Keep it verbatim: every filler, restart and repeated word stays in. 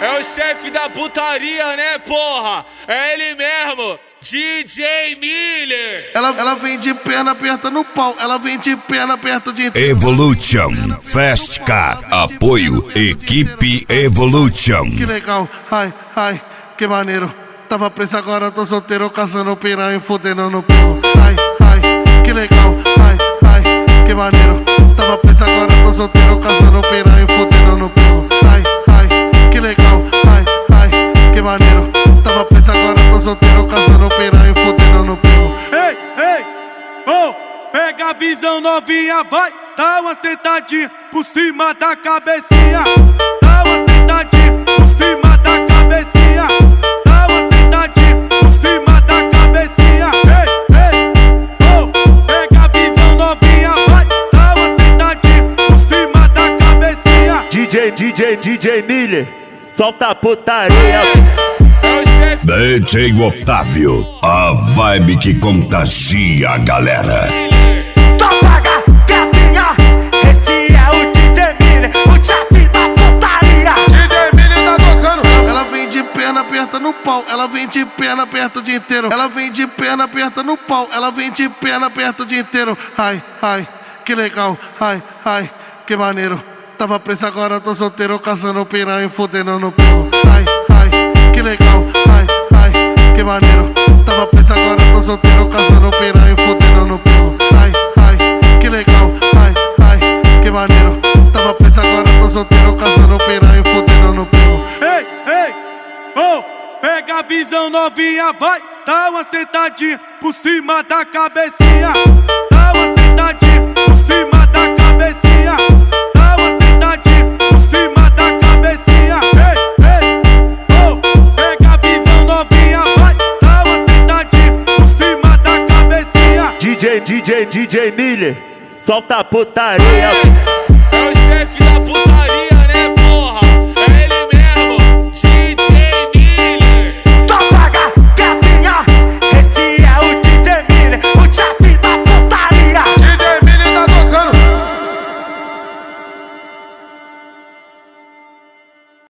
É o chefe da putaria, né, porra? É ele mesmo, D J Miller. Ela, ela vem de perna aperta no pau, ela vem de perna aperta de... Evolution Fast Car, apoio Equipe Evolution. Que legal, ai, ai, que maneiro. Tava preso, agora tô solteiro, caçando piranha e fudendo no pulo. Ai, ai, que legal, ai, ai, que maneiro. Tava preso, agora tô solteiro, caçando piranha e fudendo no pulo. Ai, ai, que legal, ai, ai, que maneiro. Tava preso, agora tô solteiro, caçando piranha e fudendo no pulo. Ei, ei, oh, pega a visão novinha, vai, dá uma sentadinha por cima da cabecinha. Dá uma sentadinha por cima da cabecinha. Dá uma sentadinha por cima da cabecinha. Ei, ei, oh, pega a visão novinha, vai, dá uma sentadinha por cima da cabecinha. D J, D J, D J Miller, solta a putaria. D J Otávio, a vibe que contagia a galera. Topaga, gatinha, esse é o D J Miller, o chefe da putaria. D J Miller tá tocando. Ela vem de perna aperta no pau, ela vem de perna aperta o dia inteiro. Ela vem de perna aperta no pau, ela vem de perna aperta o dia inteiro. Ai, ai, que legal, ai, ai, que maneiro. Tava preso, agora tô solteiro, caçando piranha e fudendo no pulo. Ai, ai, que legal, ai, ai, que maneiro. Tava preso, agora tô solteiro, caçando piranha e fudendo no pulo. Ai, ai, que legal, ai, ai, que maneiro. Tava preso, agora tô solteiro, caçando piranha e fudendo no pulo. Ei, ei, oh, pega a visão novinha, vai, dá uma sentadinha por cima da cabecinha. Dá uma sentadinha por cima da cabecinha. Dá uma sentadinha por cima da cabecinha. Ei, ei, oh, pega a visão novinha, vai, dá uma sentadinha por cima da cabecinha. D J, D J, D J Miller, solta a putaria.